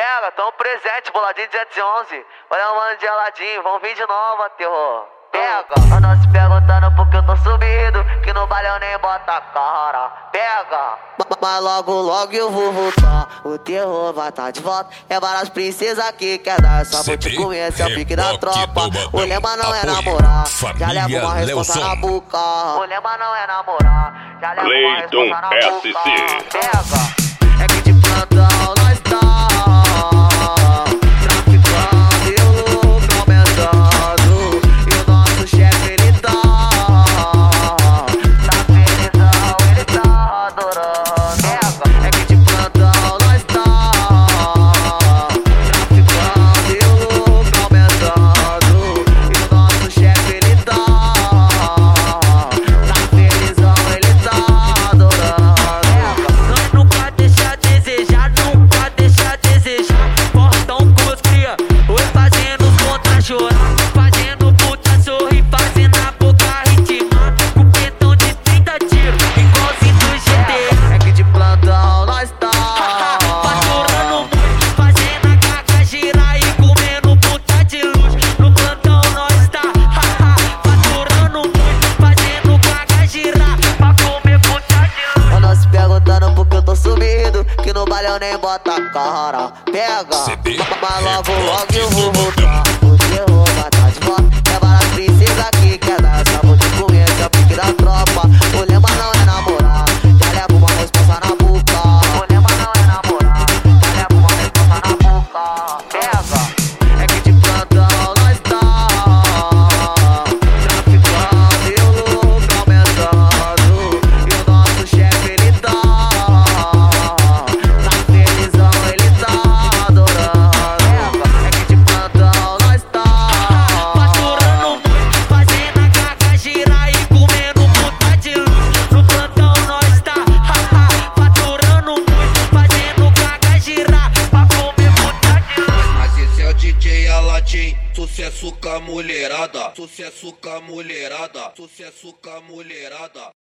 Pega, tão presente, boladinho 211. Olha o mano geladinho, vão vir de novo, terror. Pega, eu não se perguntando porque eu tô subido, que no baile eu nem bota a cara. Pega, mas logo logo eu vou voltar, o terror vai tá de volta. É várias princesas que quer dar, só vou te conhecer, é o pique da tropa. O lema não é namorar, já leva uma responsa na boca. O lema não é namorar, já leva uma responsa na boca. Pega, é que de plantão nós tá traficando e o lucro aumentando. E o nosso chefe ele tá felizão, ele tá adorando. Pega, é que de plantão nós tá traficando e o lucro aumentando. E o nosso chefe ele tá felizão, ele tá adorando. Nós nunca deixa a desejar, nunca deixa a desejar. Portão com os cria, oi fazendo os contra chorar, fazendo puta sorrir, fazendo a boca ritmar. Com pentão de 30 tiros, igualzinho do GTA. É que de plantão nós tá Faturando muito, fazendo a caca girar e comendo puta de luxo. No plantão nós tá faturando muito, fazendo caca girar pra comer puta de luxo. eu não se perguntando porque eu tô sumido, que no baile eu nem bota a cara. Pega, mas logo logo eu vou voltar, o terror vai tá de volta. É várias princesas que quer dar, só vou te conhecer, é o pique da tropa. O lema não é namorar, já leva uma responsa na boca. O lema não é namorar, já leva uma responsa na boca. Pega, é que de plantão nós tá traficando e o lucro aumentando. E o nosso chefe ele tá felizão, ele tá adorando. É que de plantão nós tá Faturando muito, fazendo a caca girar e comendo puta de luxo. No plantão nós tá faturando muito, fazendo caca girar pra comer puta de luxo. Mas esse é o DJ Aladim, sucesso com a mulherada, sucesso com a mulherada, sucesso com a mulherada.